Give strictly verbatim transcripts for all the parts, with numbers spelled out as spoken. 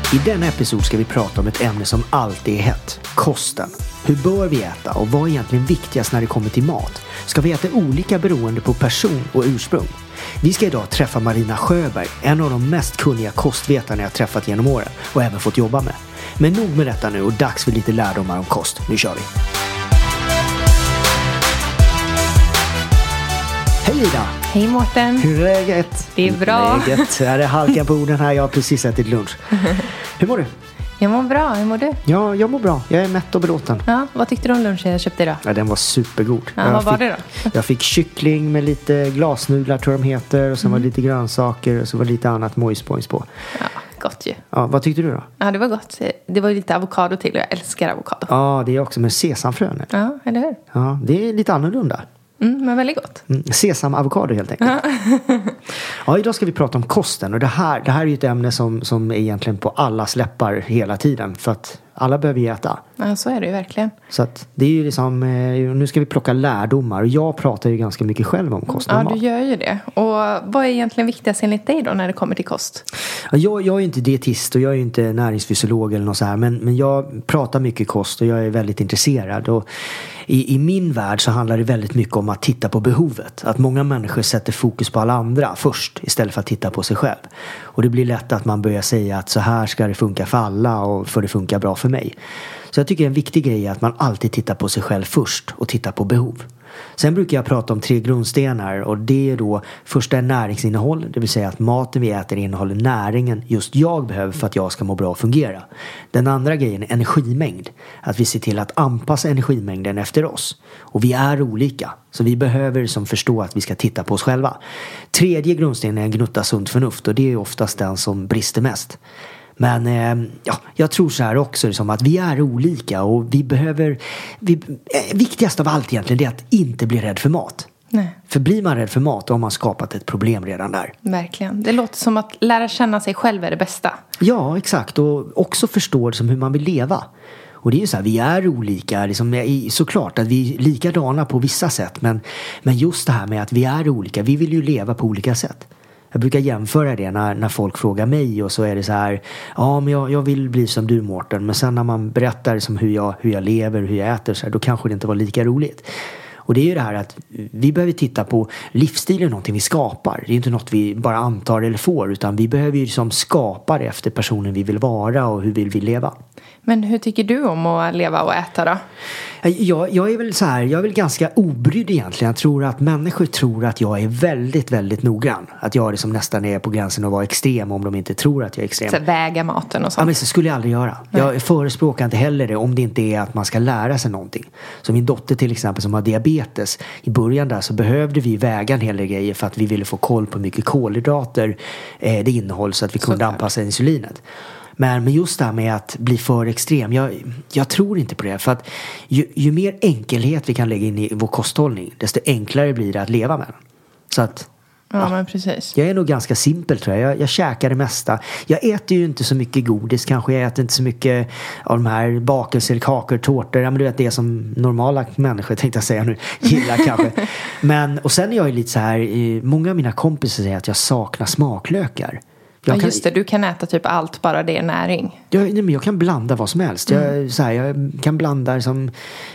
I denna episod ska vi prata om ett ämne som alltid är hett. Kosten. Hur bör vi äta och vad är egentligen viktigast när det kommer till mat? Ska vi äta olika beroende på person och ursprung? Vi ska idag träffa Marina Sjöberg, en av de mest kunniga kostvetarna jag träffat genom åren och även fått jobba med. Men nog med detta nu och dags för lite lärdomar om kost. Nu kör vi! Hej Ida! Hej Mårten! Hur är läget? Det är bra. Läget. Här är halkan på orden här. Jag har precis ätit lunch. Hur mår du? Jag mår bra. Hur mår du? Ja, jag mår bra. Jag är mätt och belåten. Ja, vad tyckte du om lunchen jag köpte idag? Ja, den var supergod. Ja, jag vad var fick, det då? Jag fick kyckling med lite glasnudlar tror jag de heter. Och sen mm. var det lite grönsaker och så var det lite annat mojspojs på. Ja, gott ju. Ja, vad tyckte du då? Ja, det var gott. Det var lite avokado till och jag älskar avokado. Ja, det är också med sesamfrön. Ja, eller hur? Ja, det är lite annorlunda. Mm, men väldigt gott. Mm, sesam-avokado helt enkelt. Ja. Ja, idag ska vi prata om kosten. Och det här, det här är ju ett ämne som, som är egentligen på allas läppar hela tiden. För att alla behöver ju äta. Ja, så är det ju verkligen. Så att det är ju liksom, nu ska vi plocka lärdomar. Och jag pratar ju ganska mycket själv om kost och ja, mat. du gör ju det. Och vad är egentligen viktigast enligt dig då när det kommer till kost? Ja, jag, jag är inte dietist och jag är inte näringsfysiolog eller något så här. Men, men jag pratar mycket kost och jag är väldigt intresserad. Och i, i min värld så handlar det väldigt mycket om att titta på behovet. Att många människor sätter fokus på alla andra först istället för att titta på sig själv. Och det blir lätt att man börjar säga att så här ska det funka för alla och för det funkar bra för mig. Så jag tycker en viktig grej är att man alltid tittar på sig själv först och tittar på behov. Sen brukar jag prata om tre grundstenar och det är då första är näringsinnehåll, det vill säga att maten vi äter innehåller näringen just jag behöver för att jag ska må bra och fungera. Den andra grejen är energimängd, att vi ser till att anpassa energimängden efter oss. Och vi är olika, så vi behöver som förstå att vi ska titta på oss själva. Tredje grundstenen är en gnutta sunt förnuft och det är oftast den som brister mest. Men eh, ja, jag tror så här också liksom, att vi är olika och vi behöver, vi, eh, viktigast av allt egentligen är att inte bli rädd för mat. Nej. För blir man rädd för mat då har man skapat ett problem redan där. Verkligen. Det låter som att lära känna sig själv är det bästa. Ja, exakt. Och också förstå liksom hur man vill leva. Och det är ju så här, vi är olika, liksom, såklart att vi är likadana på vissa sätt. Men, men just det här med att vi är olika, vi vill ju leva på olika sätt. Jag brukar jämföra det när, när folk frågar mig och så är det så här, ja men jag, jag vill bli som du Mårten, men sen när man berättar liksom hur, jag, hur jag lever, hur jag äter så här, då kanske det inte var lika roligt. Och det är ju det här att vi behöver titta på livsstil är någonting vi skapar. Det är inte något vi bara antar eller får, utan vi behöver ju liksom skapa det efter personen vi vill vara och hur vill vi leva. Men hur tycker du om att leva och äta då? Jag, jag är väl så här, jag är väl ganska obrydd egentligen. Jag tror att människor tror att jag är väldigt, väldigt noggrann. Att jag liksom nästan är på gränsen att vara extrem om de inte tror att jag är extrem. Så väga maten och sånt. Ja, men så skulle jag aldrig göra. Nej. Jag förespråkar inte heller det om det inte är att man ska lära sig någonting. Så min dotter till exempel som har diabetes. I början där så behövde vi väga en hel del grejer för att vi ville få koll på hur mycket kolhydrater eh, det innehåller så att vi kunde så anpassa insulinet. Men, men just det här med att bli för extrem, jag, jag tror inte på det. För att ju, ju mer enkelhet vi kan lägga in i vår kosthållning, desto enklare blir det att leva med den. Så att, ja, ja, men precis. Jag är nog ganska simpel tror jag. jag. Jag käkar det mesta. Jag äter ju inte så mycket godis. Kanske jag äter inte så mycket av de här bakelser, kakor, tårtor. Ja, men du vet det som normala människor tänkte jag säga nu. Gillar kanske. Men, och sen är jag ju lite så här, många av mina kompisar säger att jag saknar smaklökar. Jag ja, just det. Du kan äta typ allt, bara det är näring. Jag, nej, men jag kan blanda vad som helst. Jag, mm. så här, jag kan blanda som,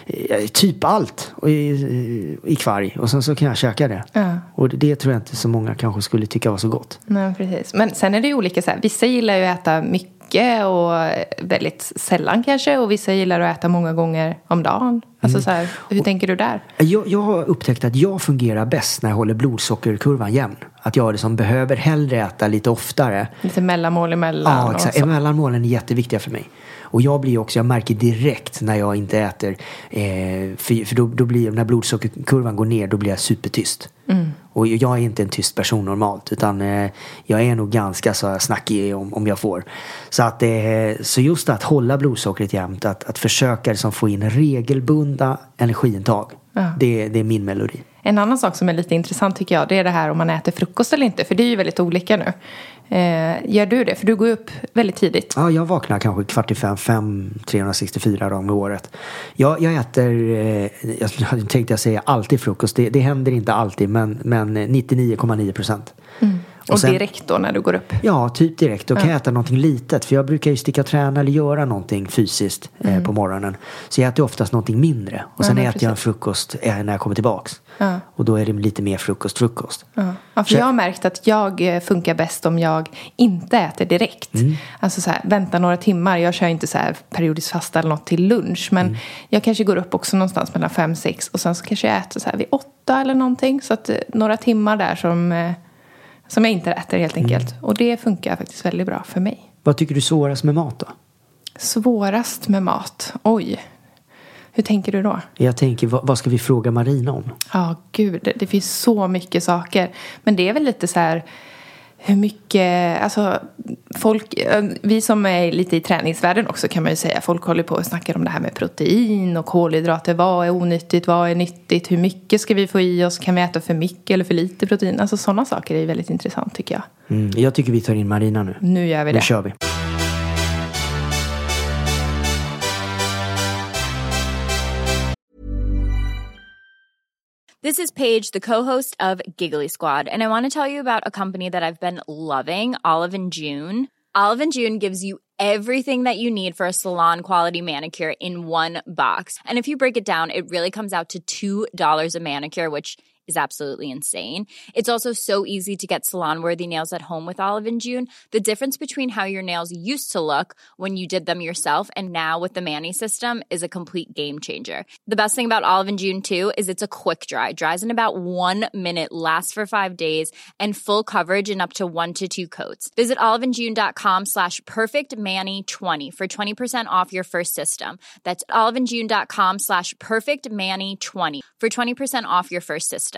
typ allt i, i kvarg. Och sen så kan jag käka det. Ja. Och det, det tror jag inte så många kanske skulle tycka var så gott. Nej, precis. Men sen är det ju olika så här. Vissa gillar ju att äta mycket och väldigt sällan kanske. Och vissa gillar att äta många gånger om dagen. Alltså så här, hur och, tänker du där? Jag, jag har upptäckt att jag fungerar bäst när jag håller blodsockerkurvan jämn. Att jag liksom behöver hellre äta lite oftare. Lite mellanmål emellan. Ja, exakt. Mellanmålen är jätteviktiga för mig. Och jag blir också, jag märker direkt när jag inte äter. Eh, för för då, då blir, när blodsockerkurvan går ner, då blir jag supertyst. Mm. Och jag är inte en tyst person normalt. Utan eh, jag är nog ganska så snackig om, om jag får. Så, att, eh, så just att hålla blodsockret jämnt. Att, att försöka liksom få in regelbundna energiintag. Ja. Det, det är min melodi. En annan sak som är lite intressant tycker jag, det är det här om man äter frukost eller inte. För det är ju väldigt olika nu. Eh, gör du det? För du går upp väldigt tidigt. Ja, jag vaknar kanske kvart i fem, fem, trehundrasextiofyra dagar i året. Jag, jag äter, eh, jag tänkte jag säga alltid frukost. Det, det händer inte alltid, men, men nittionio komma nio procent. Mm. Och, och sen, direkt då när du går upp? Ja, typ direkt. Då kan ja. jag äta någonting litet. För jag brukar ju sticka och träna eller göra någonting fysiskt mm. eh, på morgonen. Så jag äter oftast någonting mindre. Och sen ja, äter precis. jag en frukost eh, när jag kommer tillbaks. Ja. Och då är det lite mer frukost, frukost. Ja, ja för så jag har märkt att jag funkar bäst om jag inte äter direkt. Mm. Alltså så här, vänta några timmar. Jag kör inte så här periodiskt fasta eller något till lunch. Men mm. jag kanske går upp också någonstans mellan fem, sex. Och sen så kanske jag äter så här vid åtta eller någonting. Så att några timmar där som... Eh, Som jag inte äter helt enkelt. Mm. Och det funkar faktiskt väldigt bra för mig. Vad tycker du svårast med mat då? Svårast med mat? Oj. Hur tänker du då? Jag tänker, vad, vad ska vi fråga Marina om? Ja, oh, gud. Det, det finns så mycket saker. Men det är väl lite så här... Hur mycket... Alltså, folk... Vi som är lite i träningsvärlden också kan man ju säga. Folk håller på och snackar om det här med protein och kolhydrater. Vad är onyttigt? Vad är nyttigt? Hur mycket ska vi få i oss? Kan vi äta för mycket eller för lite protein? Alltså sådana saker är väldigt intressant tycker jag. Mm, jag tycker vi tar in Marina nu. Nu gör vi det. Nu kör vi. This is Paige, the co-host of Giggly Squad, and I want to tell you about a company that I've been loving, Olive and June. Olive and June gives you everything that you need for a salon-quality manicure in one box. And if you break it down, it really comes out to two dollars a manicure, which is absolutely insane. It's also so easy to get salon-worthy nails at home with Olive and June. The difference between how your nails used to look when you did them yourself and now with the Mani system is a complete game changer. The best thing about Olive and June too is it's a quick dry. Dries in about one minute, lasts for five days, and full coverage in up to one to two coats. Visit oliveandjune.com slash perfectmani20 for twenty percent off your first system. That's oliveandjune.com slash perfectmani20 for twenty percent off your first system.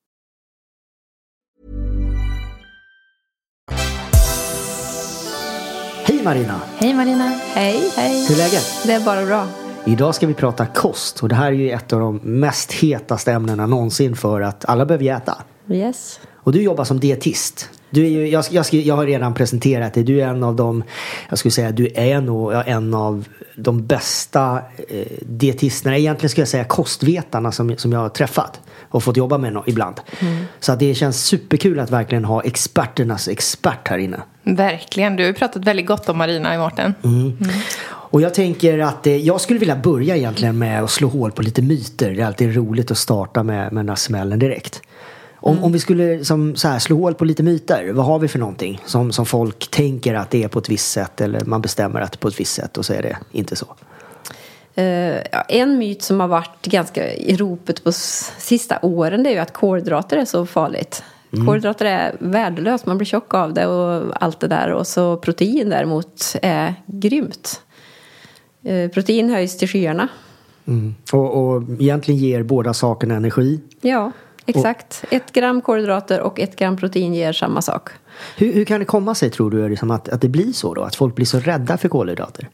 Hej Marina! Hej Marina! Hej, hej! Hur är läget? Det är bara bra. Idag ska vi prata kost och det här är ju ett av de mest hetaste ämnena någonsin för att alla behöver äta. Yes. Och du jobbar som dietist. Du är ju, jag, jag, jag har redan presenterat dig. Du är en av de, jag skulle säga, du är nog en av de bästa eh, dietisterna. Egentligen skulle jag säga kostvetarna som, som jag har träffat och fått jobba med no, ibland. Mm. Så att det känns superkul att verkligen ha experternas expert här inne. Verkligen, du har pratat väldigt gott om Marina i Mårten. Mm. Mm. Och jag tänker att eh, jag skulle vilja börja egentligen med att slå hål på lite myter. Det är alltid roligt att starta med, med den här smällen direkt. Om, mm. om vi skulle som, så här, slå hål på lite myter, vad har vi för någonting som, som folk tänker att det är på ett visst sätt eller man bestämmer att det är på ett visst sätt och så är det inte så? Uh, en myt som har varit ganska i ropet på s- sista åren det är ju att kolhydrater är så farligt. Mm. Kolhydrater är värdelöst, man blir tjock av det och allt det där. Och så protein däremot är grymt. Uh, protein höjs till skyarna. Mm. Och, och egentligen ger båda sakerna energi. Ja, exakt. Och ett gram kolhydrater och ett gram protein ger samma sak. Hur, hur kan det komma sig, tror du, liksom att, att det blir så då? Att folk blir så rädda för kolhydrater?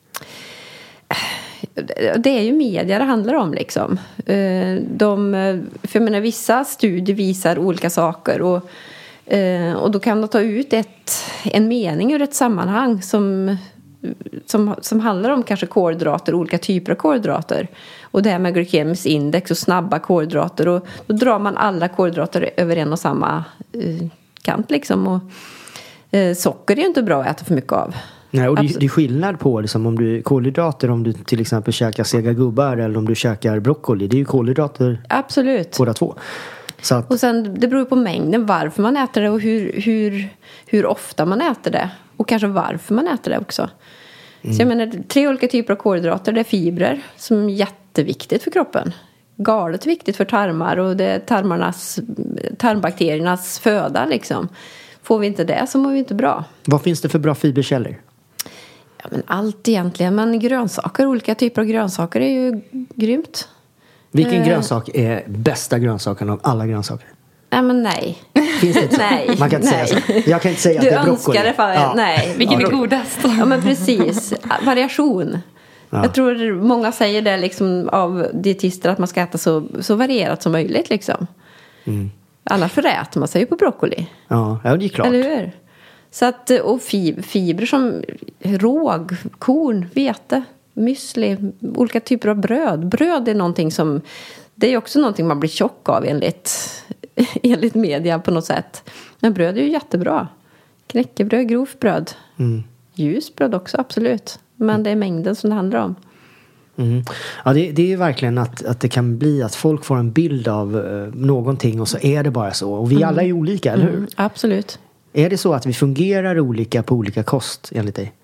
Det är ju media det handlar om liksom. De, för jag menar, vissa studier visar olika saker och, och då kan de ta ut ett, en mening ur ett sammanhang som, som, som handlar om kanske kolhydrater, olika typer av kolhydrater. Och det här med glykemiskt index och snabba kolhydrater. Och då drar man alla kolhydrater över en och samma kant liksom. Och socker är ju inte bra att äta för mycket av. Nej, och det, det är skillnad på liksom, om du kolhydrater, om du till exempel käkar sega gubbar eller om du käkar broccoli. Det är ju kolhydrater. Absolut. Båda två. Så att... Och sen, det beror på mängden, varför man äter det och hur, hur, hur ofta man äter det. Och kanske varför man äter det också. Mm. Så jag menar, tre olika typer av kolhydrater. Det är fibrer som är jätteviktigt för kroppen. Galet viktigt för tarmar och det är tarmarnas, tarmbakteriernas föda liksom. Får vi inte det så mår vi inte bra. Vad finns det för bra fiberkällor? Ja, men allt egentligen. Men grönsaker, olika typer av grönsaker är ju grymt. Vilken eh. grönsak är bästa grönsaken av alla grönsaker? Nej, men nej. Finns det inte så? Nej. Man kan inte nej. säga så. Jag kan inte säga du att det är broccoli. Du önskar det, ja. Nej. Vilken är godast? Ja, men precis. Variation. Ja. Jag tror många säger det liksom av dietister att man ska äta så, så varierat som möjligt liksom. Mm. Annars föräter man sig ju på broccoli. Ja, ja, det är klart. Eller hur? Så att, och fibrer som råg, korn, vete, müsli, olika typer av bröd. Bröd är någonting som, det är också någonting man blir tjock av enligt enligt media på något sätt. Men bröd är ju jättebra. Knäckebröd, grovt bröd. Mm. Ljus bröd också, absolut. Men det är mängden som det handlar om. Mm. Ja, det, det är ju verkligen att, att det kan bli att folk får en bild av uh, någonting och så är det bara så. Och vi mm. alla är olika, eller hur? Mm, absolut. Är det så att vi fungerar olika på olika kost enligt dig?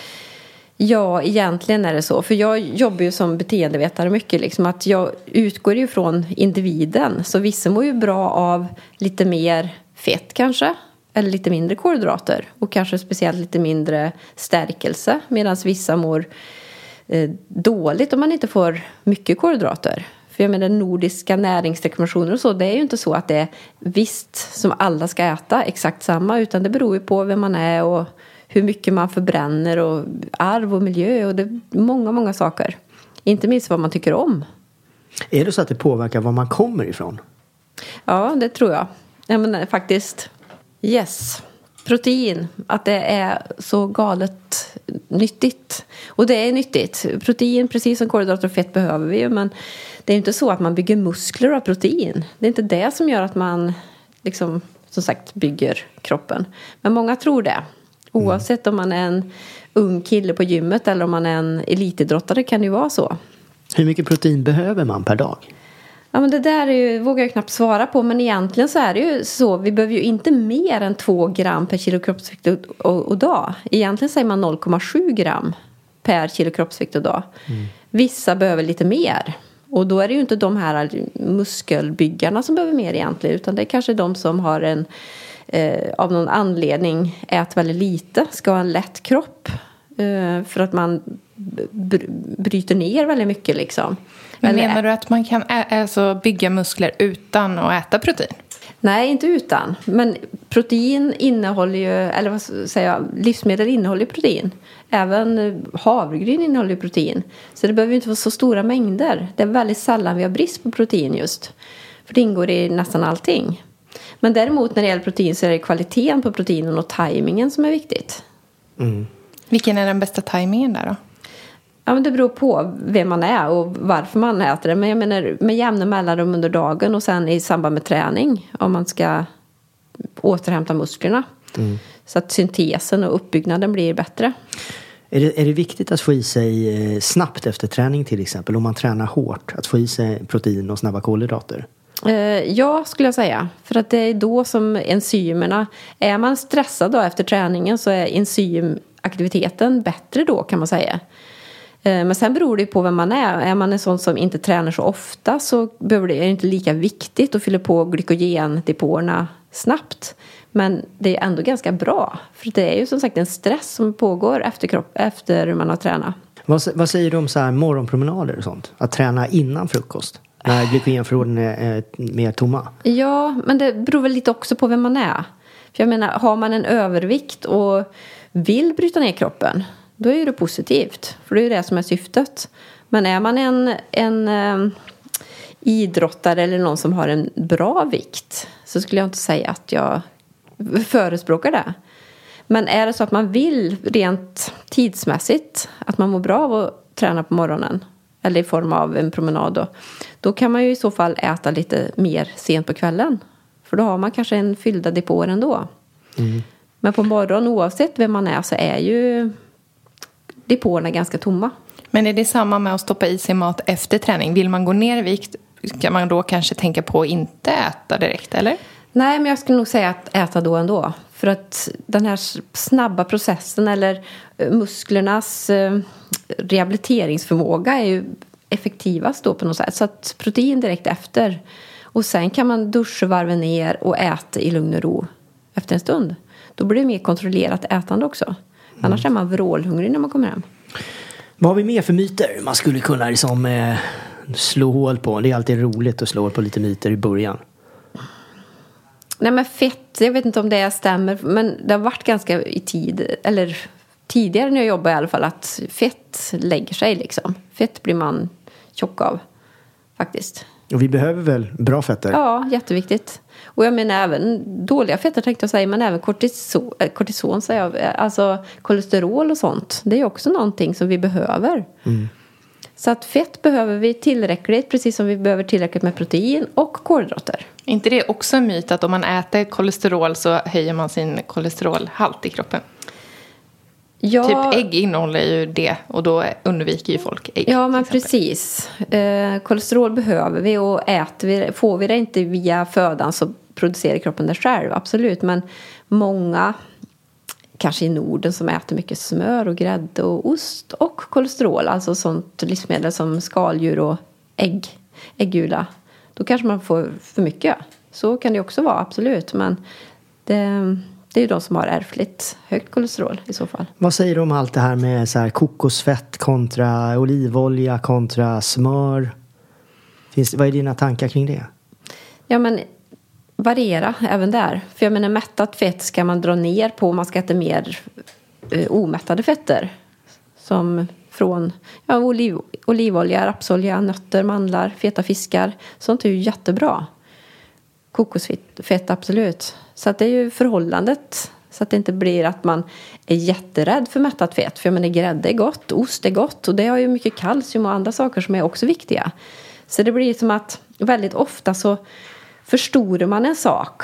Ja, egentligen är det så. För jag jobbar ju som beteendevetare mycket. Liksom, att jag utgår ju från individen. Så vissa mår ju bra av lite mer fett kanske. Eller lite mindre kolhydrater. Och kanske speciellt lite mindre stärkelse. Medan vissa mår eh, dåligt om man inte får mycket kolhydrater. För jag menar nordiska näringsrekommendationer och så. Det är ju inte så att det är visst som alla ska äta exakt samma. Utan det beror ju på vem man är och hur mycket man förbränner. Och arv och miljö. Och det är många, många saker. Inte minst vad man tycker om. Är det så att det påverkar var man kommer ifrån? Ja, det tror jag. Jag menar faktiskt... Yes, protein, att det är så galet nyttigt. Och det är nyttigt. Protein, precis som kolhydrater och fett behöver vi ju. Men det är inte så att man bygger muskler av protein. Det är inte det som gör att man liksom, som sagt, bygger kroppen. Men många tror det. Oavsett om man är en ung kille på gymmet eller om man är en elitidrottare kan det ju vara så. Hur mycket protein behöver man per dag? Ja, men det där är ju, vågar jag knappt svara på. Men egentligen så är det ju så. Vi behöver ju inte mer än två gram per kilo kroppsvikt och, och, och dag. Egentligen säger man noll komma sju gram per kilo kroppsvikt och dag. Mm. Vissa behöver lite mer. Och då är det ju inte de här muskelbyggarna som behöver mer egentligen. Utan det är kanske de som har en, eh, av någon anledning, äter väldigt lite. Ska ha en lätt kropp. Eh, för att man br- bryter ner väldigt mycket liksom. Men menar du att man kan ä- alltså bygga muskler utan att äta protein? Nej, inte utan. Men protein innehåller ju, eller vad säger jag, livsmedel innehåller ju protein. Även havregryn innehåller ju protein. Så det behöver inte vara så stora mängder. Det är väldigt sällan vi har brist på protein just. För det ingår i nästan allting. Men däremot när det gäller protein så är det kvaliteten på proteinen och tajmingen som är viktigt. Mm. Vilken är den bästa tajmingen där då? Ja, men det beror på vem man är och varför man äter det. Men jag menar med jämna mellanrum under dagen och sen i samband med träning. Om man ska återhämta musklerna. Mm. Så att syntesen och uppbyggnaden blir bättre. Är det, är det viktigt att få i sig snabbt efter träning till exempel? Om man tränar hårt. Att få i sig protein och snabba kolhydrater? Eh, ja, skulle jag säga. För att det är då som enzymerna... Är man stressad då efter träningen så är enzymaktiviteten bättre då kan man säga. Men sen beror det på vem man är. Är man en sån som inte tränar så ofta så behöver det, är det inte lika viktigt att fylla på glykogendepåerna snabbt. Men det är ändå ganska bra. För det är ju som sagt en stress som pågår efter, kropp, efter man har tränat. Vad, vad säger du om så här morgonpromenader och sånt? Att träna innan frukost? När glykogenförråden är, är mer tomma? Ja, men det beror väl lite också på vem man är. För jag menar, har man en övervikt och vill bryta ner kroppen... Då är det positivt. För det är ju det som är syftet. Men är man en, en eh, idrottare eller någon som har en bra vikt. Så skulle jag inte säga att jag förespråkar det. Men är det så att man vill rent tidsmässigt. Att man mår bra av att träna på morgonen. Eller i form av en promenad då. Då kan man ju i så fall äta lite mer sent på kvällen. För då har man kanske en fyllda depåer ändå. Mm. Men på morgonen oavsett vem man är så är ju... depåerna är ganska tomma. Men är det samma med att stoppa i sig mat efter träning? Vill man gå ner i vikt kan man då kanske tänka på att inte äta direkt, eller? Nej, men jag skulle nog säga att äta då ändå. För att den här snabba processen eller musklernas rehabiliteringsförmåga är ju effektivast då på något sätt. Så att protein direkt efter. Och sen kan man duscha, varva ner och äta i lugn och ro efter en stund. Då blir det mer kontrollerat ätande också. Annars är man vrålhungrig när man kommer hem. Vad har vi mer för myter man skulle kunna liksom, eh, slå hål på? Det är alltid roligt att slå hål på lite myter i början. Nej, men fett, jag vet inte om det stämmer. Men det har varit ganska i tid, eller tidigare när jag jobbade i alla fall, att fett lägger sig liksom. Fett blir man tjock av, faktiskt. Och vi behöver väl bra fetter? Ja, jätteviktigt. Och jag menar även dåliga fetter tänkte jag säga, men även kortison, kortison säger jag, alltså kolesterol och sånt. Det är också någonting som vi behöver. Mm. Så att fett behöver vi tillräckligt, precis som vi behöver tillräckligt med protein och kolhydrater. Är inte det också en myt att om man äter kolesterol så höjer man sin kolesterolhalt i kroppen? Ja, typ ägg innehåller ju det och då undviker ju folk ägg. Ja, men precis. Eh, kolesterol behöver vi och äter vi, får vi det inte via födan så producerar kroppen det själv, absolut. Men många, kanske i Norden, som äter mycket smör och grädde och ost och kolesterol, alltså sånt livsmedel som skaldjur och ägg, äggula, då kanske man får för mycket. Så kan det också vara, absolut. Men det, det är ju de som har ärftligt högt kolesterol i så fall. Vad säger du om allt det här med så här kokosfett kontra olivolja kontra smör? Finns, vad är dina tankar kring det? Ja, men variera även där. För jag menar, mättat fett ska man dra ner på. Man ska äta mer eh, omättade fetter. Som från ja, oliv, olivolja, rapsolja, nötter, mandlar, feta fiskar. Sånt är ju jättebra. Kokosfett, absolut. Så att det är ju förhållandet. Så att det inte blir att man är jätterädd för mättat fett. För jag menar, grädde är gott, ost är gott. Och det har ju mycket kalcium och andra saker som är också viktiga. Så det blir som att väldigt ofta så förstorar man en sak.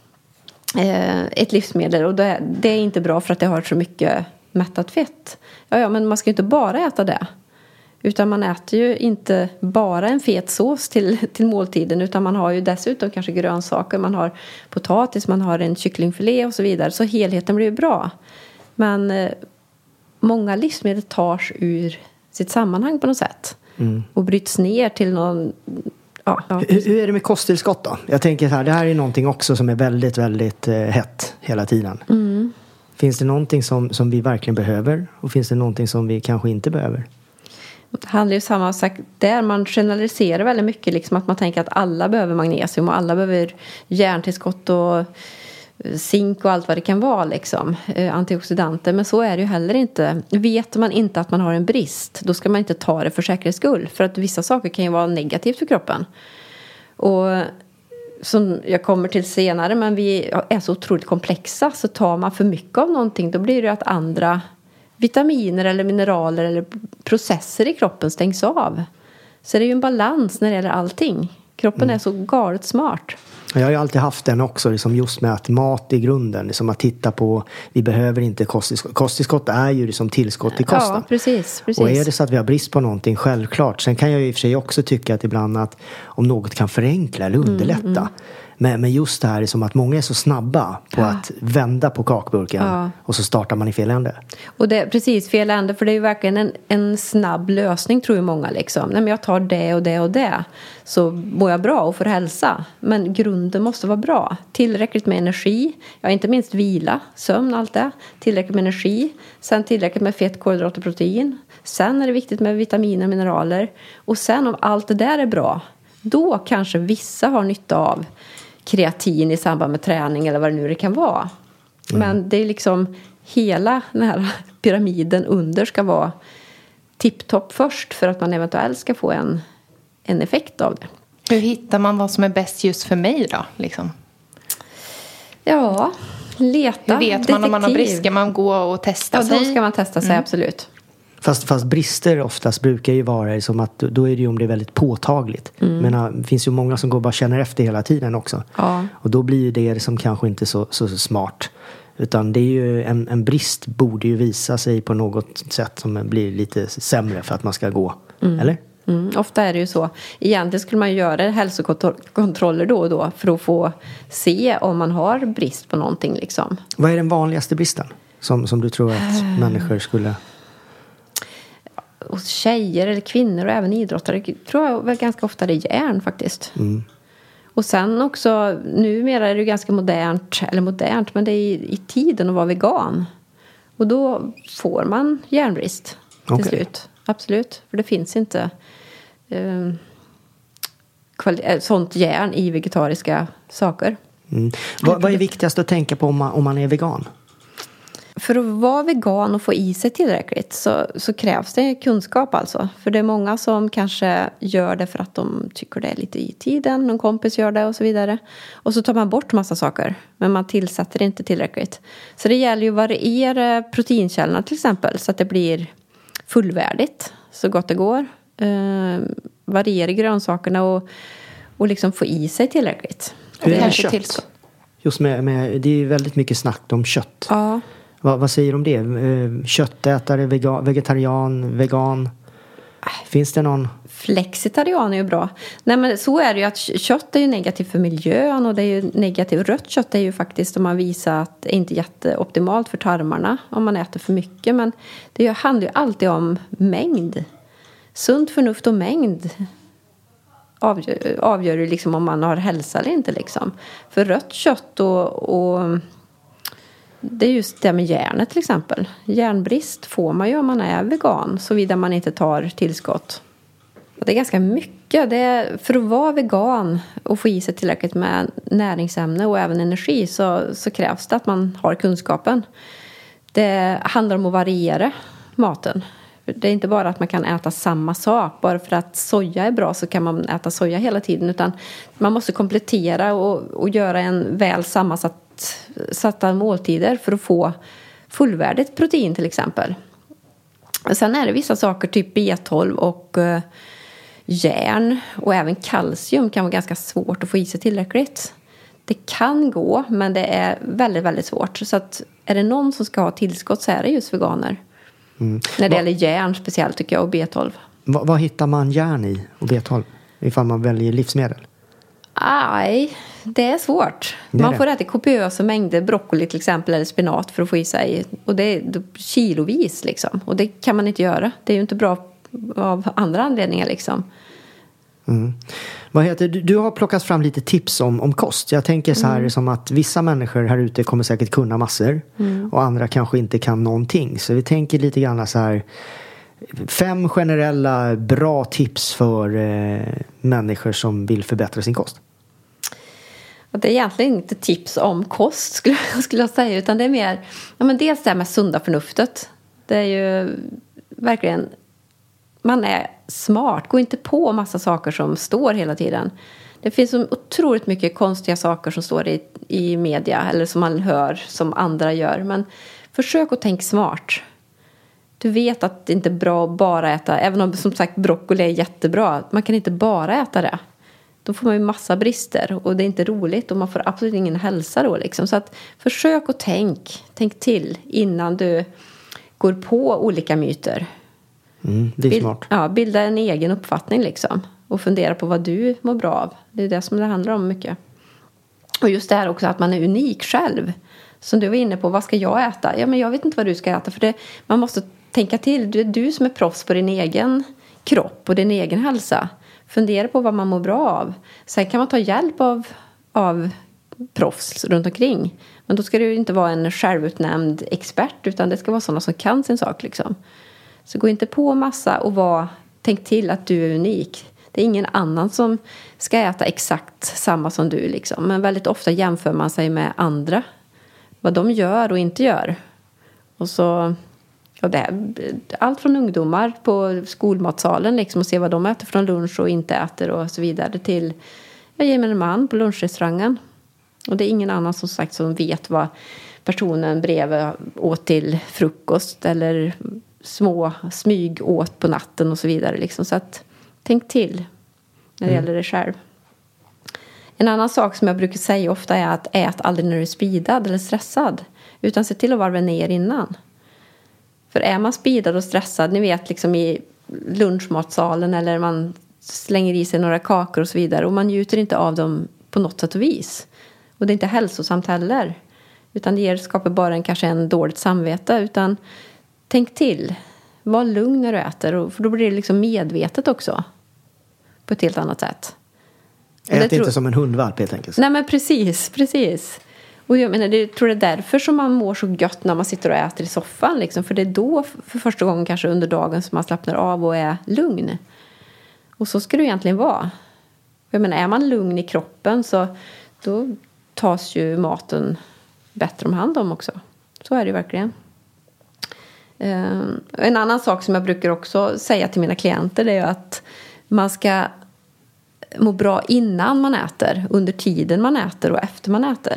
Eh, ett livsmedel. Och det, det är inte bra för att det har så mycket mättat fett. Ja, ja, men man ska ju inte bara äta det. Utan man äter ju inte bara en fet sås till, till måltiden. Utan man har ju dessutom kanske grönsaker. Man har potatis, man har en kycklingfilé och så vidare. Så helheten blir ju bra. Men eh, många livsmedel tas ur sitt sammanhang på något sätt. Mm. Och bryts ner till någon... Ja, ja. Hur, hur är det med kosttillskott då? Jag tänker så här, det här är någonting också som är väldigt, väldigt eh, hett hela tiden. Mm. Finns det någonting som, som vi verkligen behöver? Och finns det någonting som vi kanske inte behöver? Det handlar ju samma sak där. Man generaliserar väldigt mycket. Liksom att man tänker att alla behöver magnesium och alla behöver järntillskott och zink och allt vad det kan vara. Liksom. Eh, antioxidanter. Men så är det ju heller inte. Vet man inte att man har en brist, då ska man inte ta det för säkerhets skull. För att vissa saker kan ju vara negativt för kroppen. Och som jag kommer till senare, men vi är så otroligt komplexa. Så tar man för mycket av någonting, då blir det att andra vitaminer eller mineraler eller processer i kroppen stängs av. Så det är ju en balans när det gäller allting. Kroppen mm. är så galet smart. Jag har ju alltid haft den också, liksom just med att mat i grunden, liksom att titta på, vi behöver inte kosttillskott. Kosttillskott är ju liksom tillskott till kosten. Ja, precis, precis. Och är det så att vi har brist på någonting, självklart. Sen kan jag ju i och för sig också tycka att ibland att om något kan förenkla eller underlätta. Mm, mm. Men, men just det här är som att många är så snabba på ja. att vända på kakburken ja. och så startar man i fel ände. Och det är precis fel ände, för det är ju verkligen en, en snabb lösning, tror ju många liksom. Nej, men jag tar det och det och det, så mår jag bra och får hälsa. Men grunden måste vara bra. Tillräckligt med energi, ja, inte minst vila, sömn, allt det. Tillräckligt med energi, sen tillräckligt med fett, kolhydrater och protein. Sen är det viktigt med vitaminer och mineraler. Och sen om allt det där är bra, då kanske vissa har nytta av kreatin i samband med träning eller vad det nu det kan vara. Mm. Men det är liksom hela den här pyramiden under ska vara tipptopp först för att man eventuellt ska få en, en effekt av det. Hur hittar man vad som är bäst just för mig då? Liksom? Ja, leta. Hur vet man detektiv. Om man har brist? Ska man gå och testa ja, sig? Ja, då ska man testa sig, mm. absolut. Fast, fast brister oftast brukar ju vara som att då är det ju om det är väldigt påtagligt. Mm. Men det finns ju många som går och bara känner efter hela tiden också. Ja. Och då blir ju det som kanske inte så, så, så smart. Utan det är ju en, en brist borde ju visa sig på något sätt som blir lite sämre för att man ska gå. Mm. Eller? Mm, ofta är det ju så. Egentligen skulle man göra hälsokontroller då och då för att få se om man har brist på någonting liksom. Vad är den vanligaste bristen som, som du tror att uh. människor skulle... Hos tjejer eller kvinnor och även idrottare tror jag väl ganska ofta det är järn faktiskt. Mm. Och sen också, numera är det ju ganska modernt, eller modernt, men det är i, i tiden att vara vegan. Och då får man järnbrist till okay. slut. Absolut, för det finns inte eh, kvali- sånt järn i vegetariska saker. Mm. Vad, vad är viktigast att tänka på om man, om man är vegan? För att vara vegan och få i sig tillräckligt så, så krävs det kunskap alltså. För det är många som kanske gör det för att de tycker det är lite i tiden. Någon kompis gör det och så vidare. Och så tar man bort massa saker. Men man tillsätter inte tillräckligt. Så det gäller ju att variera proteinkällorna till exempel. Så att det blir fullvärdigt så gott det går. Eh, variera grönsakerna och, och liksom få i sig tillräckligt. Hur är det med Kanske kött? tillskott. Just med, med, det är ju väldigt mycket snack om kött. Ja. Va, vad säger du om det? Eh, Köttätare, vega, vegetarian, vegan? Finns det någon? Flexitarian är ju bra. Nej, men så är det ju att kött är ju negativt för miljön och det är ju negativt. Rött kött är ju faktiskt, om man visar att det inte är jätteoptimalt för tarmarna om man äter för mycket. Men det handlar ju alltid om mängd. Sunt förnuft och mängd avgör, avgör ju liksom om man har hälsa eller inte liksom. För rött kött och, och det är just det med järnet till exempel. Järnbrist får man ju om man är vegan, såvida man inte tar tillskott. Och det är ganska mycket. Det är, för att vara vegan och få i sig tillräckligt med näringsämne och även energi så, så krävs det att man har kunskapen. Det handlar om att variera maten. Det är inte bara att man kan äta samma sak. Bara för att soja är bra så kan man äta soja hela tiden. Utan man måste komplettera och, och göra en väl sammansatt satta måltider för att få fullvärdigt protein till exempel. Sen är det vissa saker, typ B tolv och uh, järn och även kalcium kan vara ganska svårt att få i sig tillräckligt. Det kan gå, men det är väldigt, väldigt svårt. Så att är det någon som ska ha tillskott så är det just veganer. Mm. När det Va- gäller järn speciellt tycker jag och B tolv. Va- vad hittar man järn i och B tolv ifall man väljer livsmedel? Nej, det är svårt. Det är man det. Får äta kopiösa mängder broccoli till exempel eller spinat för att få i sig. Och det är kilovis liksom. Och det kan man inte göra. Det är ju inte bra av andra anledningar liksom. Mm. Vad heter du? Du har plockat fram lite tips om, om kost. Jag tänker så här mm. som att vissa människor här ute kommer säkert kunna massor. Mm. Och andra kanske inte kan någonting. Så vi tänker lite grann så här. Fem generella bra tips för eh, människor som vill förbättra sin kost. Det är egentligen inte tips om kost skulle jag, skulle jag säga. Utan det är mer, ja, men dels det här med sunda förnuftet. Det är ju verkligen, man är smart. Gå inte på massa saker som står hela tiden. Det finns så otroligt mycket konstiga saker som står i, i media. Eller som man hör som andra gör. Men försök att tänka smart. Du vet att det inte är bra att bara äta. Även om som sagt broccoli är jättebra. Man kan inte bara äta det. Då får man ju massa brister. Och det är inte roligt. Och man får absolut ingen hälsa då liksom. Så att försök att tänk. Tänk till innan du går på olika myter. Mm, det är Bild, smart. Ja, bilda en egen uppfattning liksom. Och fundera på vad du mår bra av. Det är det som det handlar om mycket. Och just det här också att man är unik själv. Som du var inne på, vad ska jag äta? Ja, men jag vet inte vad du ska äta. För det, man måste tänka till. Det är du som är proffs på din egen kropp och din egen hälsa. Fundera på vad man mår bra av. Sen kan man ta hjälp av, av proffs runt omkring. Men då ska det ju inte vara en självutnämnd expert. Utan det ska vara sådana som kan sin sak liksom. Så gå inte på massa och var, tänk till att du är unik. Det är ingen annan som ska äta exakt samma som du liksom. Men väldigt ofta jämför man sig med andra. Vad de gör och inte gör. Och så, och det är allt från ungdomar på skolmatsalen liksom. Och se vad de äter från lunch och inte äter och så vidare. Till jag ger mig en man på lunchrestaurangen. Och det är ingen annan som sagt som vet vad personen bredvid åt till frukost. Eller små smyg åt på natten och så vidare liksom. Så att tänk till när det mm. gäller det själv. En annan sak som jag brukar säga ofta är att ät aldrig när du är speedad eller stressad. Utan se till att varva ner innan. För är man speedad och stressad, ni vet liksom i lunchmatsalen eller man slänger i sig några kakor och så vidare. Och man njuter inte av dem på något sätt och vis. Och det är inte hälsosamt heller. Utan det ger, skapar bara en, kanske en dåligt samvete. Utan tänk till. Var lugn när du äter. För då blir det liksom medvetet också. På ett helt annat sätt. Ät inte tror... som en hundvalp helt enkelt. Nej men precis, precis. Och jag menar, det tror det är därför som man mår så gött när man sitter och äter i soffan. Liksom. För det är då för första gången kanske under dagen som man slappnar av och är lugn. Och så ska det egentligen vara. Jag menar, är man lugn i kroppen så då tas ju maten bättre om hand om också. Så är det verkligen. Uh, en annan sak som jag brukar också säga till mina klienter det är att man ska må bra innan man äter, under tiden man äter och efter man äter.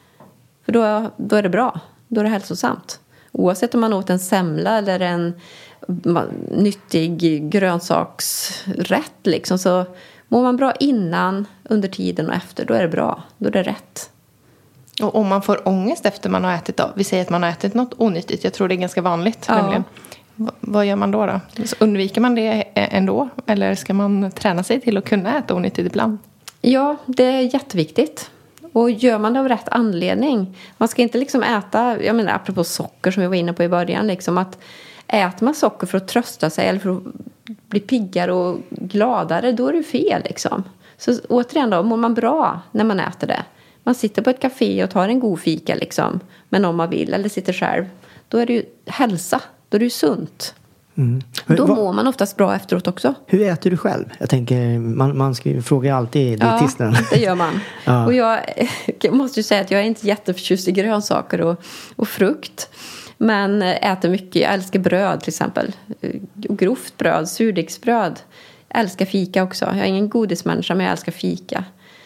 För då, då är det bra. Då är det hälsosamt. Oavsett om man åt en semla eller en nyttig grönsaksrätt liksom. Så mår man bra innan, under tiden och efter, då är det bra. Då är det rätt. Och om man får ångest efter man har ätit då? Vi säger att man har ätit något onyttigt. Jag tror det är ganska vanligt. Ja. Nämligen. V- vad gör man då då? Så undviker man det ändå? Eller ska man träna sig till att kunna äta onyttigt ibland? Ja, det är jätteviktigt. Och gör man det av rätt anledning. Man ska inte liksom äta, jag menar apropå socker som jag var inne på i början. Liksom att äter man socker för att trösta sig eller för att bli piggare och gladare, då är det fel liksom. Så återigen då, mår man bra när man äter det. Man sitter på ett café och tar en god fika liksom, med någon man vill, eller sitter själv. Då är det ju hälsa, då är det ju sunt. Mm. Då Va, mår man oftast bra efteråt också. Hur äter du själv? Jag tänker, man, man ska ju fråga alltid dietisten. Ja, det gör man. Ja. Och jag, jag måste ju säga att jag är inte jätteförtjust i grönsaker och, och frukt. Men äter mycket. Jag älskar bröd till exempel. Och grovt bröd, surdegsbröd. Jag älskar fika också. Jag är ingen godismänniska, men jag älskar fika.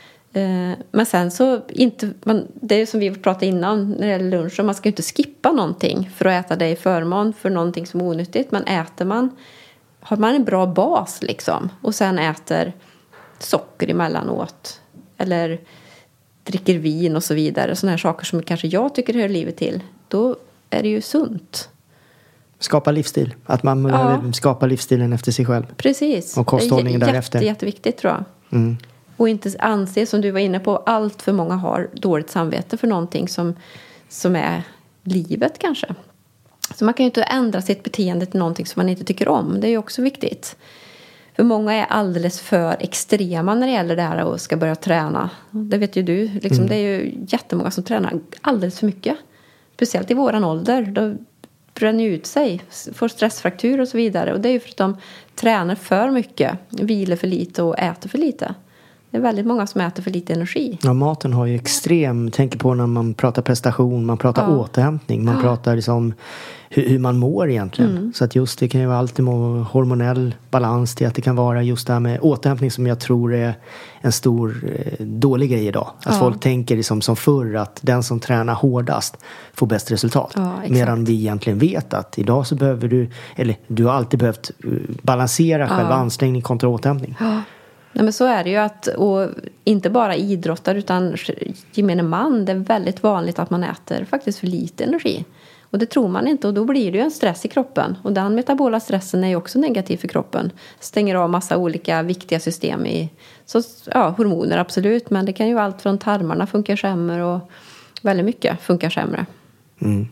Men sen så inte, man, det är som vi pratade innan när det gäller lunch, man ska ju inte skippa någonting för att äta det i förmån för någonting som är onyttigt. Men äter man, har man en bra bas liksom, och sen äter socker emellanåt eller dricker vin och så vidare, sådana här saker som kanske jag tycker hör livet till, då är det ju sunt. Skapa livsstil, att man behöver ja. skapa livsstilen efter sig själv. Precis. Och kosthållningen det är jätte, därefter. jätteviktigt tror jag. Mm. Och inte anse, som du var inne på, allt för många har dåligt samvete för någonting som, som är livet kanske. Så man kan ju inte ändra sitt beteende till någonting som man inte tycker om. Det är ju också viktigt. För många är alldeles för extrema när det gäller det här och ska börja träna. Det vet ju du. Liksom, mm. Det är ju jättemånga som tränar alldeles för mycket. Speciellt i våran ålder. Då bränner ut sig, får stressfraktur och så vidare. Och det är ju för att de tränar för mycket, vilar för lite och äter för lite. Det är väldigt många som äter för lite energi. Ja, maten har ju extrem, tänker på när man pratar prestation, man pratar ja. återhämtning, man ja. pratar liksom hur, hur man mår egentligen. Mm. Så att just det kan ju vara alltid hormonell balans till att det kan vara just det här med återhämtning som jag tror är en stor eh, dålig grej idag. Att ja. folk tänker liksom som förr att den som tränar hårdast får bäst resultat. Ja, medan vi egentligen vet att idag så behöver du, eller du har alltid behövt balansera ja. själva ansträngning kontra återhämtning. Ja. Nej, men så är det ju att, och inte bara idrottare utan gemene man, det är väldigt vanligt att man äter faktiskt för lite energi. Och det tror man inte, och då blir det ju en stress i kroppen. Och den metabola stressen är ju också negativ för kroppen. Stänger av massa olika viktiga system i, så ja, hormoner absolut, men det kan ju allt från tarmarna funkar sämre och väldigt mycket funkar sämre. Mm.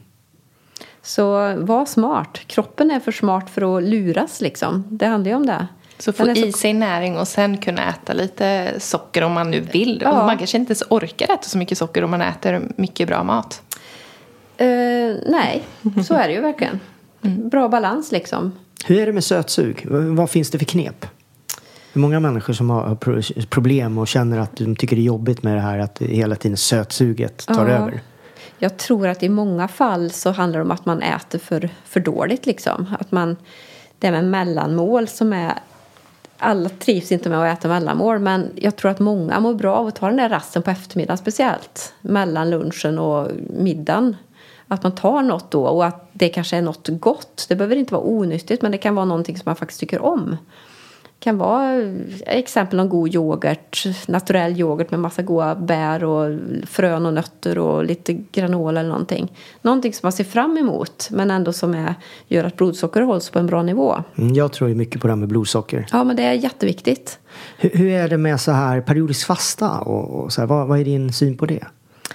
Så var smart. Kroppen är för smart för att luras liksom. Det handlar ju om det. Så få i sig näring och sen kunna äta lite socker om man nu vill. Ja. Man kanske inte ens orkar äta så mycket socker om man äter mycket bra mat. Uh, nej, så är det ju verkligen. Mm. Bra balans liksom. Hur är det med sötsug? Vad finns det för knep? Hur många människor som har problem och känner att de tycker det är jobbigt med det här att hela tiden sötsuget tar ja. över? Jag tror att i många fall så handlar det om att man äter för, för dåligt liksom. Att man, det är med mellanmål som är, alla trivs inte med att äta mellanmål, men jag tror att många mår bra av att ta den där rasten på eftermiddagen speciellt. Mellan lunchen och middagen. Att man tar något då och att det kanske är något gott. Det behöver inte vara onyttigt, men det kan vara någonting som man faktiskt tycker om. Det kan vara exempel en god yoghurt, naturell yoghurt med massa goda bär och frön och nötter och lite granola eller någonting. Någonting som man ser fram emot, men ändå som är, gör att blodsocker hålls på en bra nivå. Mm, jag tror ju mycket på det här med blodsocker. Ja, men det är jätteviktigt. Hur, hur är det med så här periodisk fasta? Och, och så här, vad, vad är din syn på det?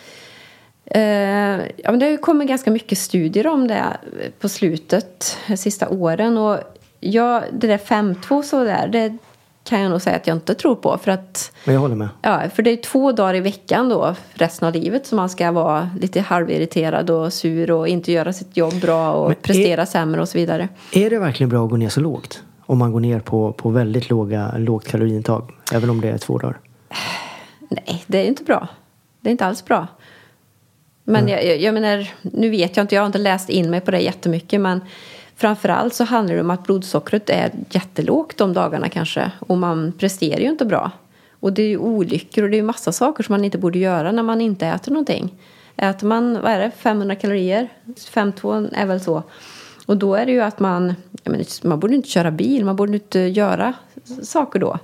Uh, ja, men det har kommit ganska mycket studier om det på slutet, de sista åren. Och ja, det där fem två så där, det kan jag nog säga att jag inte tror på. För att, men jag håller med. Ja, för det är två dagar i veckan då, resten av livet, som man ska vara lite halvirriterad och sur och inte göra sitt jobb bra och men prestera är, sämre och så vidare. Är det verkligen bra att gå ner så lågt? Om man går ner på, på väldigt låga, lågt kaloriintag, även om det är två dagar? Nej, det är inte bra. Det är inte alls bra. Men mm. jag, jag menar, nu vet jag inte, jag har inte läst in mig på det jättemycket, men framförallt så handlar det om att blodsockret är jättelågt de dagarna kanske, och man presterar ju inte bra. Och det är ju olyckor och det är ju massa saker som man inte borde göra när man inte äter någonting. Äter man, vad är det, femhundra kalorier, fem två är väl så. Och då är det ju att man jag menar, man borde inte köra bil, man borde inte göra saker då.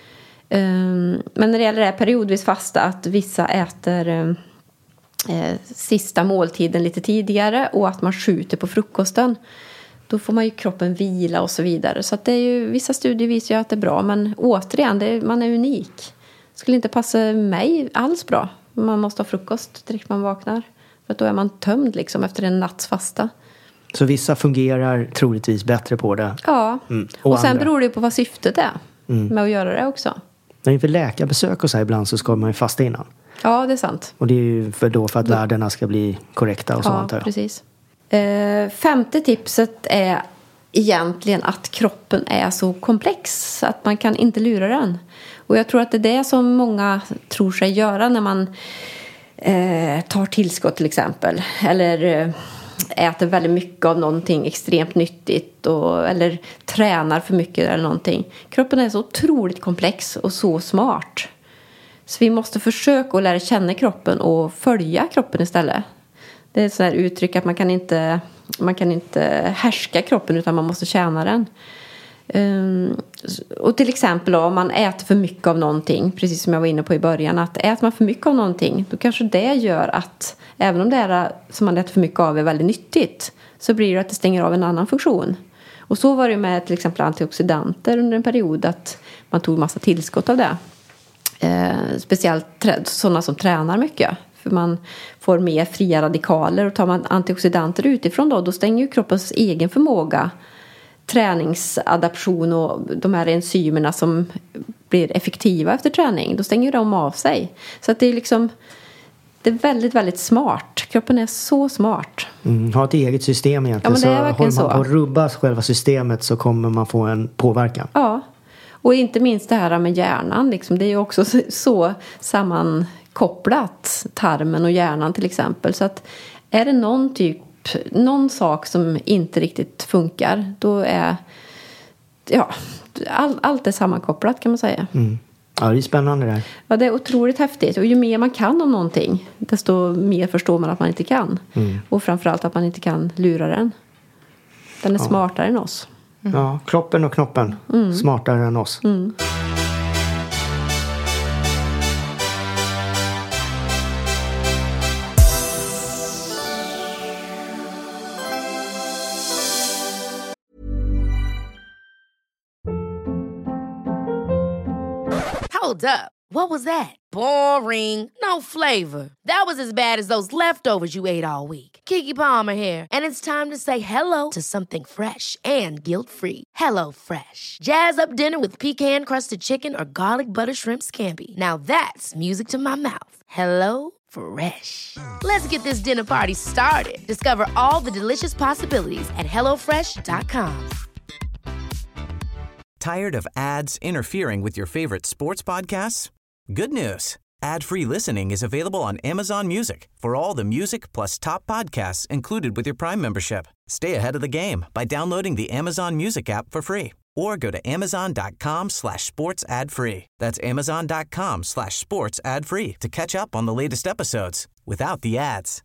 Um, men när det gäller det här periodvis fasta, att vissa äter um, eh, sista måltiden lite tidigare och att man skjuter på frukosten, då får man ju kroppen vila och så vidare. Så att det är ju, vissa studier visar ju att det är bra, men återigen, det är, man är unik. Skulle inte passa mig alls bra. Man måste ha frukost direkt man vaknar, för att då är man tömd liksom efter en natts fasta. Så vissa fungerar troligtvis bättre på det. Ja, mm. och, och sen andra. beror det på vad syftet är mm. med att göra det också. Men inför läkarbesök och så här ibland så ska man ju fasta innan. Ja, det är sant. Och det är ju för, då för att värdena ska bli korrekta och så, antar jag. Ja, precis. Eh, femte tipset är egentligen att kroppen är så komplex att man kan inte lura den. Och jag tror att det är det som många tror sig göra när man eh, tar tillskott till exempel. Eller eh, äter väldigt mycket av någonting extremt nyttigt. Och, eller tränar för mycket eller någonting. Kroppen är så otroligt komplex och så smart. Så vi måste försöka att lära känna kroppen och följa kroppen istället. Det är ett sådant här uttryck att man kan inte, man kan inte härska kroppen, utan man måste tjäna den. Um, och till exempel då, om man äter för mycket av någonting, precis som jag var inne på i början, att äter man för mycket av någonting, då kanske det gör att även om det är som man äter för mycket av är väldigt nyttigt, så blir det att det stänger av en annan funktion. Och så var det med till exempel antioxidanter under en period, att man tog massa tillskott av det. Eh, speciellt trä- sådana som tränar mycket. För man får mer fria radikaler, och tar man antioxidanter utifrån då, då stänger ju kroppens egen förmåga, träningsadaption och de här enzymerna som blir effektiva efter träning, då stänger de av sig. Så att det är liksom, det är väldigt, väldigt smart. Kroppen är så smart. Mm, ha ett eget system egentligen. Ja, men det är så håller man så. på att rubba själva systemet, så kommer man få en påverkan. Ja, och inte minst det här med hjärnan. Liksom. Det är ju också så, så sammankopplat, tarmen och hjärnan till exempel. Så att är det någon typ, någon sak som inte riktigt funkar, då är ja, all, allt är sammankopplat, kan man säga. Mm. Ja, det är spännande det här. Ja, det är otroligt häftigt. Och ju mer man kan om någonting, desto mer förstår man att man inte kan. Mm. Och framförallt att man inte kan lura den. Den är ja. smartare än oss. Mm. Ja, kroppen och knoppen. Mm. Smartare än oss. Mm. Hold up. What was that? Boring. No flavor. That was as bad as those leftovers you ate all week. Keke Palmer here, and it's time to say hello to something fresh and guilt-free. Hello Fresh. Jazz up dinner with pecan-crusted chicken or garlic butter shrimp scampi. Now that's music to my mouth. Hello Fresh. Let's get this dinner party started. Discover all the delicious possibilities at hello fresh dot com. Tired of ads interfering with your favorite sports podcasts? Good news. Ad-free listening is available on Amazon Music for all the music plus top podcasts included with your Prime membership. Stay ahead of the game by downloading the Amazon Music app for free or go to amazon.com slash sports ad free. That's amazon.com slash sports ad free to catch up on the latest episodes without the ads.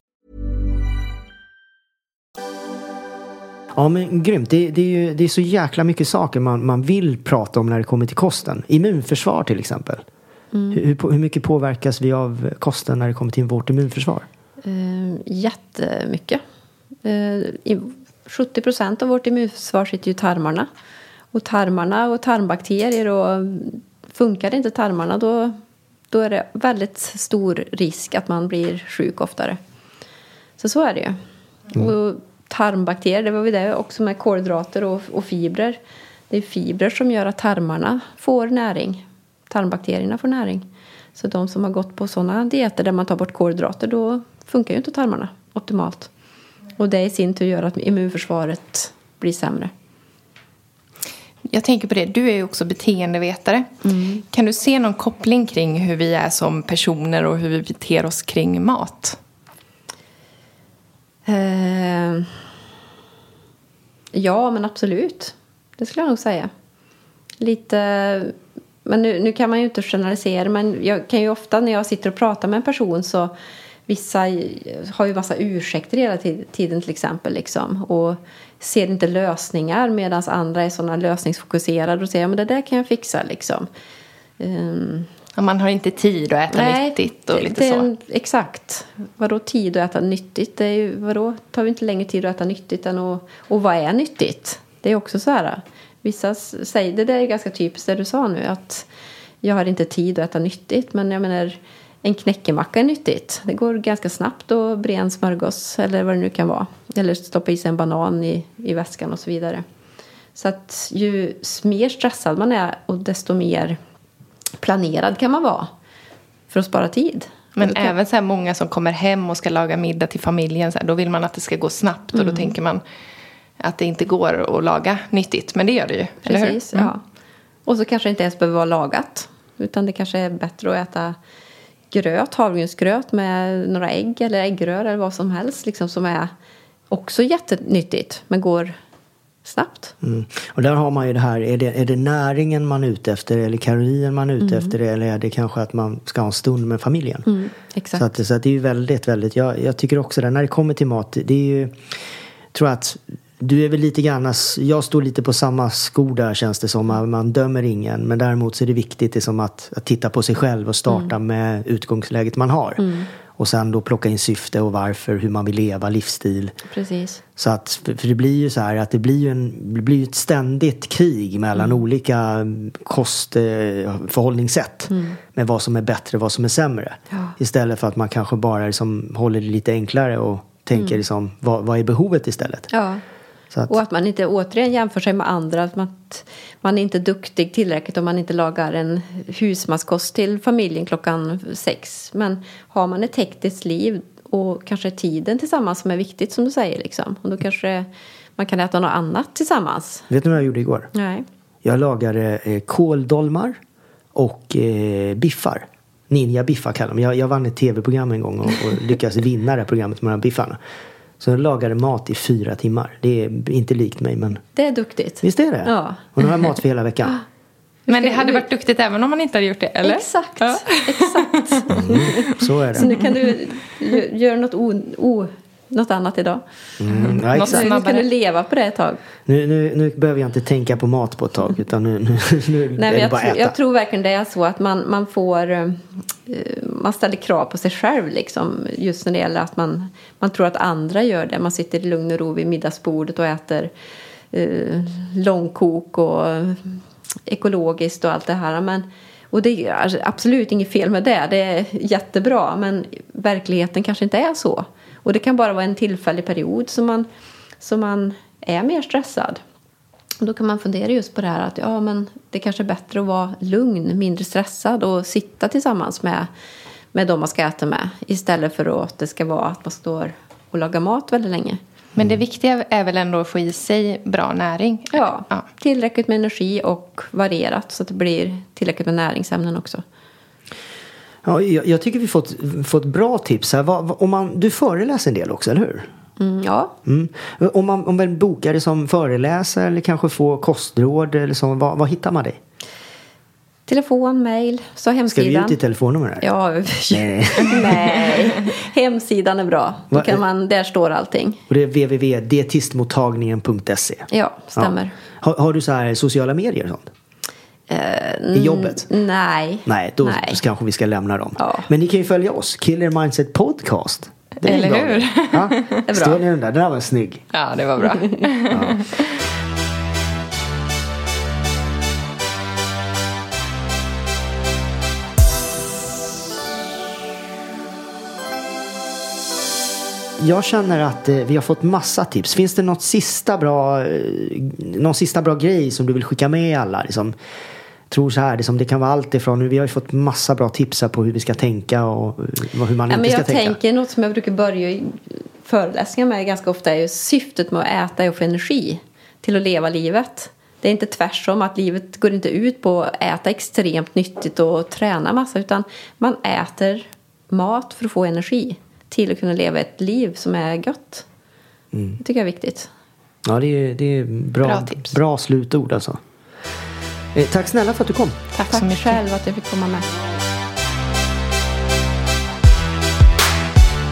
Ja, men grymt. Det, det, är ju, det är så jäkla mycket saker man, man vill prata om när det kommer till kosten. Immunförsvar till exempel. Mm. Hur, hur mycket påverkas vi av kosten när det kommer till vårt immunförsvar? Uh, jättemycket. Uh, sjuttio procent av vårt immunförsvar sitter ju i tarmarna. Och tarmarna och tarmbakterier, och funkar inte tarmarna, då, då är det väldigt stor risk att man blir sjuk oftare. Så så är det ju. Mm. Och tarmbakterier, det var vi det också med kolhydrater och, och fibrer. Det är fibrer som gör att tarmarna får näring. Tarmbakterierna får näring. Så de som har gått på sådana dieter där man tar bort kolhydrater, då funkar ju inte tarmarna optimalt. Och det i sin tur gör att immunförsvaret blir sämre. Jag tänker på det, du är ju också beteendevetare. Mm. Kan du se någon koppling kring hur vi är som personer och hur vi beter oss kring mat? Eh, ja, men absolut. Det skulle jag nog säga. Lite, men nu, nu kan man ju inte generalisera, men jag kan ju ofta när jag sitter och pratar med en person, så vissa har ju massa ursäkter hela tiden till exempel liksom, och ser inte lösningar, medan andra är sådana lösningsfokuserade och säger, ja men det där kan jag fixa liksom. Um, Man har inte tid att äta nej, nyttigt och lite det är så. En, exakt. Vadå tid att äta nyttigt? Det är ju, vadå tar vi inte längre tid att äta nyttigt än att, och vad är nyttigt? Det är också så här. Vissa säger, det där är ganska typiskt det du sa nu, att jag har inte tid att äta nyttigt, men jag menar en knäckemacka är nyttigt. Det går ganska snabbt att bre en smörgås eller vad det nu kan vara. Eller stoppa i sig en banan i, i väskan och så vidare. Så att ju mer stressad man är och desto mer planerad kan man vara för att spara tid. Men även så här många som kommer hem och ska laga middag till familjen, så här, då vill man att det ska gå snabbt. Mm. Och då tänker man att det inte går att laga nyttigt. Men det gör det ju, precis, eller hur? Mm. Ja. Och så kanske det inte ens behöver vara lagat. Utan det kanske är bättre att äta gröt, havregrynsgröt med några ägg eller äggrör eller vad som helst. Liksom, som är också jättenyttigt men går snabbt. Mm. Och där har man ju det här, är det, är det näringen man är ute efter eller kalorier man är ute mm. efter, eller är det kanske att man ska ha en stund med familjen? Mm, exakt. Så, att, så att det är ju väldigt, väldigt, jag, jag tycker också det, när det kommer till mat, det är ju, tror att du är väl lite grann, jag står lite på samma skor där känns det som, man, man dömer ingen, men däremot så är det viktigt liksom att, att titta på sig själv och starta mm. med utgångsläget man har. Mm. Och sen då plocka in syfte och varför, hur man vill leva, livsstil. Precis. Så att, för det blir ju så här att det blir ju en, det blir ett ständigt krig mellan mm. olika kostförhållningssätt. Mm. Med vad som är bättre och vad som är sämre. Ja. Istället för att man kanske bara liksom håller det lite enklare och tänker mm. liksom, vad, vad är behovet istället? Ja. Så att, och att man inte återigen jämför sig med andra. Att man, man är inte duktig tillräckligt om man inte lagar en husmanskost till familjen klockan sex. Men har man ett hektiskt liv och kanske tiden tillsammans som är viktigt som du säger. Liksom. Och då kanske man kan äta något annat tillsammans. Vet du vad jag gjorde igår? Nej. Jag lagade eh, kåldolmar och eh, biffar. Ninja biffar kallar de. Jag, jag vann ett tv-program en gång och, och lyckades vinna det programmet med de biffarna. Så jag lagade mat i fyra timmar. Det är inte likt mig, men... Det är duktigt. Visst är det? Ja. Och nu har jag mat för hela veckan. Men det hade varit duktigt även om man inte hade gjort det, eller? Exakt, ja. Exakt. Mm, så är det. Så nu kan du göra något, o, o, något annat idag. Mm, ja, exakt. Nu kan du leva på det ett tag. Nu, nu, nu behöver jag inte tänka på mat på ett tag, utan nu, nu, nu Nej, är det jag bara tro, äta. Jag tror verkligen det är så att man, man får... Man ställer krav på sig själv liksom, just när det gäller att man, man tror att andra gör det. Man sitter i lugn och ro vid middagsbordet och äter eh, långkok och ekologiskt och allt det här. Men, och det är absolut inget fel med det. Det är jättebra, men verkligheten kanske inte är så. Och det kan bara vara en tillfällig period som man, som man är mer stressad. Och då kan man fundera just på det här att ja, men det kanske är bättre att vara lugn, mindre stressad och sitta tillsammans med, med de man ska äta med. Istället för att det ska vara att man står och lagar mat väldigt länge. Men det viktiga är väl ändå att få i sig bra näring? Ja, ja. Tillräckligt med energi och varierat så att det blir tillräckligt med näringsämnen också. Ja, jag, jag tycker vi fått, fått bra tips här. Vad, vad, om man, du föreläser en del också, eller hur? Mm, ja. Mm. Om man, om man bokar det som föreläsare eller kanske får kostråd eller så, vad, vad hittar man dig? Telefon, mail, så hemsidan. Ska vi ut i telefonnummer här? Ja, nej. Nej. Hemsidan är bra. Då kan man, där står allting. Och det är w w w punkt dietistmottagningen punkt se. Ja, stämmer. Ja. Har, har du så här sociala medier och sånt? Uh, I jobbet? Nej. Nej, då nej. kanske vi ska lämna dem. Ja. Men ni kan ju följa oss. Killer Mindset Podcast. Det är eller bra. hur? Ja, det är bra. Står ni där? Den här var snygg. Ja, det var bra. Ja. Jag känner att eh, vi har fått massa tips. Finns det något sista bra, eh, någon sista bra grej som du vill skicka med alla? Liksom, tror så här, liksom, det kan vara allt ifrån. Vi har ju fått massa bra tips här på hur vi ska tänka och hur man ja, inte men ska jag tänka. Jag tänker något som jag brukar börja i föreläsningar med ganska ofta är ju syftet med att äta är att få energi till att leva livet. Det är inte tvärsom att livet går inte ut på att äta extremt nyttigt och träna massa, utan man äter mat för att få energi till att kunna leva ett liv som är gött. Mm. Det tycker jag är viktigt. Ja, det är, det är bra, bra tips. Bra slutord alltså. Eh, tack snälla för att du kom. Tack, tack så mycket själv att jag fick komma med.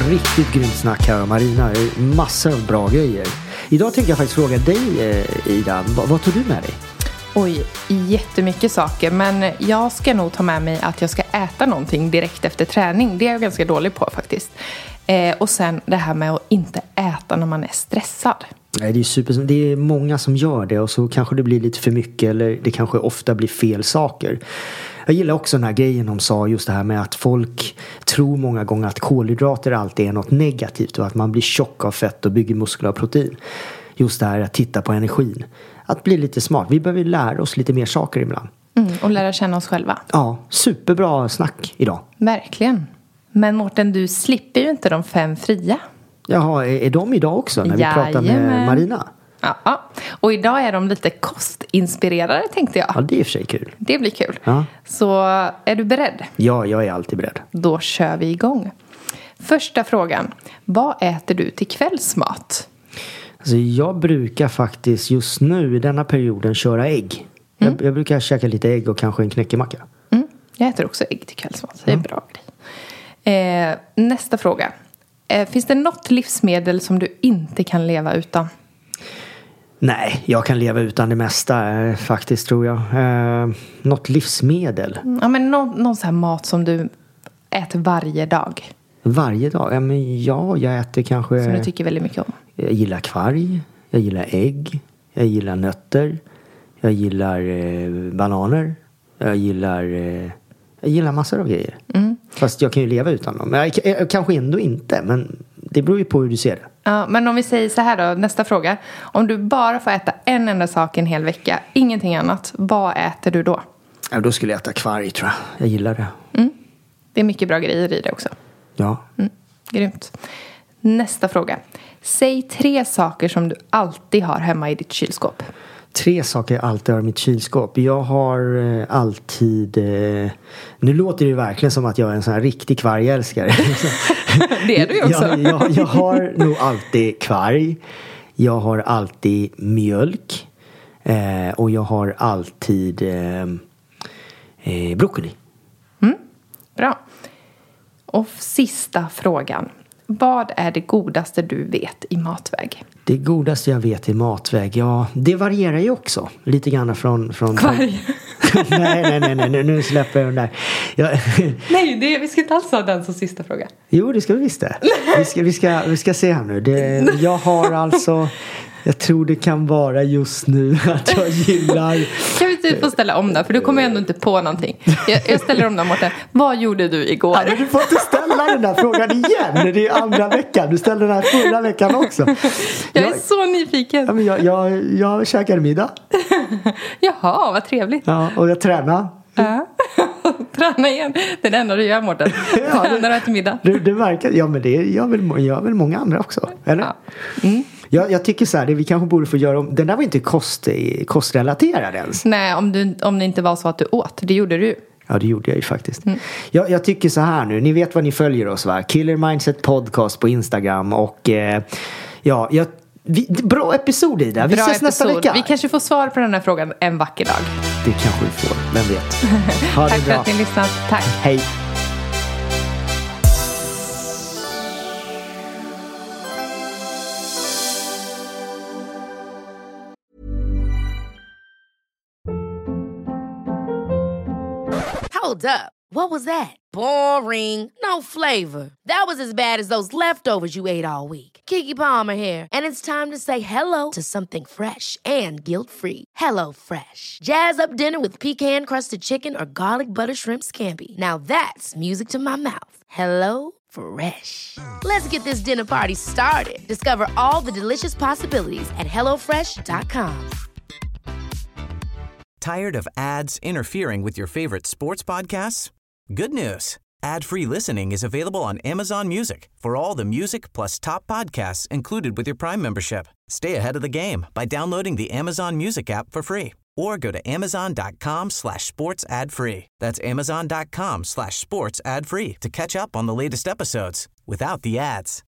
riktigt grymt snack här om Marina. Massor av bra grejer. Idag tänkte jag faktiskt fråga dig, Ida. Vad, vad tog du med dig? Oj, jättemycket saker. Men jag ska nog ta med mig att jag ska äta någonting direkt efter träning. Det är jag ganska dålig på faktiskt. Eh, och sen det här med att inte äta när man är stressad. Nej, det är super. Det är många som gör det och så kanske det blir lite för mycket eller det kanske ofta blir fel saker. Jag gillar också den här grejen de sa, just det här med att folk tror många gånger att kolhydrater alltid är något negativt och att man blir tjock av fett och bygger muskler och protein. Just det här att titta på energin. Att bli lite smart. Vi behöver lära oss lite mer saker ibland. Mm, och lära känna oss själva. Ja, superbra snack idag. Verkligen. Men Mårten, du slipper ju inte de fem fria. Jaha, är, är de idag också när vi Jajamän. pratar med Marina? Ja, och idag är de lite kostinspirerade tänkte jag. Ja, det är i och för sig kul. Det blir kul. Ja. Så är du beredd? Ja, jag är alltid beredd. Då kör vi igång. Första frågan. Vad äter du till kvällsmat? Alltså, jag brukar faktiskt just nu i denna perioden köra ägg. Mm. Jag, jag brukar käka lite ägg och kanske en knäckemacka. Mm. Jag äter också ägg till kvällsmat. Det är en bra grej. Eh, nästa fråga. Eh, finns det något livsmedel som du inte kan leva utan? Nej, jag kan leva utan det mesta eh, faktiskt tror jag. Eh, något livsmedel. Ja, men någon, någon sån här mat som du äter varje dag. Varje dag? Ja, men ja, jag äter kanske... Som du tycker väldigt mycket om. Jag gillar kvarg. Jag gillar ägg. Jag gillar nötter. Jag gillar eh, bananer. Jag gillar... Eh, jag gillar massor av grejer. Mm. Fast jag kan ju leva utan dem. Jag, jag, kanske ändå inte, men det beror ju på hur du ser det. Ja, men om vi säger så här då, nästa fråga. Om du bara får äta en enda sak en hel vecka, ingenting annat, vad äter du då? Ja, då skulle jag äta kvarg tror jag. Jag gillar det. Mm. Det är mycket bra grejer i det också. Ja. Mm. Grymt. Nästa fråga. Säg tre saker som du alltid har hemma i ditt kylskåp. Tre saker jag alltid har i mitt kylskåp. Jag har eh, alltid... Eh, nu låter det ju verkligen som att jag är en sån här riktig kvargälskare. Det är du ju också. jag, jag, jag har nog alltid kvarg. Jag har alltid mjölk. Eh, och jag har alltid eh, eh, broccoli. Mm. Bra. Och sista frågan. Vad är det godaste du vet i matväg? Det godaste jag vet i matväg, ja, det varierar ju också. Lite grann från... från Kvarg. nej, nej, nej, nej, nu släpper jag den där. Jag... nej, det, vi ska inte alls ha den som sista fråga. Jo, det ska vi visst det. Vi ska, vi ska, vi ska se här nu. Det, jag har alltså... Jag tror det kan vara just nu att jag gillar... Kan vi typ få ställa om det? För du kommer ändå inte på någonting. Jag, jag ställer om det, Mårten. Vad gjorde du igår? Ja, du får inte ställa den där frågan igen. Det är andra veckan. Du ställde den här förra veckan också. Jag är jag, så nyfiken. Ja, men jag, jag, jag käkade middag. Jaha, vad trevligt. Ja, och jag tränade. Ja. Träna igen. Det är det enda du gör, Mårten. Ja, tränar efter middag. Det, det verkar... Ja, men det gör väl, gör väl många andra också. Eller? Ja. Mm. Jag, jag tycker så här, det vi kanske borde få göra om... Den där var inte kost, kostrelaterad ens. Nej, om, du, om det inte var så att du åt. Det gjorde du. Ja, det gjorde jag ju faktiskt. Mm. Jag, jag tycker så här nu. Ni vet vad ni följer oss, va? Killer Mindset Podcast på Instagram. Och eh, ja, jag, vi, bra episod i det. Vi bra ses nästa episod. vecka. Vi kanske får svar på den här frågan en vacker dag. Det kanske vi får. Vem vet. Ha det Tack bra. för att ni lyssnat. Tack. Hej. Hold up. What was that? Boring. No flavor. That was as bad as those leftovers you ate all week. Keke Palmer here, and it's time to say hello to something fresh and guilt-free. Hello Fresh. Jazz up dinner with pecan-crusted chicken or garlic butter shrimp scampi. Now that's music to my mouth. Hello Fresh. Let's get this dinner party started. Discover all the delicious possibilities at hello fresh dot com. Tired of ads interfering with your favorite sports podcasts? Good news. Ad-free listening is available on Amazon Music for all the music plus top podcasts included with your Prime membership. Stay ahead of the game by downloading the Amazon Music app for free or go to amazon.com slash sports ad free. That's amazon.com slash sports ad free to catch up on the latest episodes without the ads.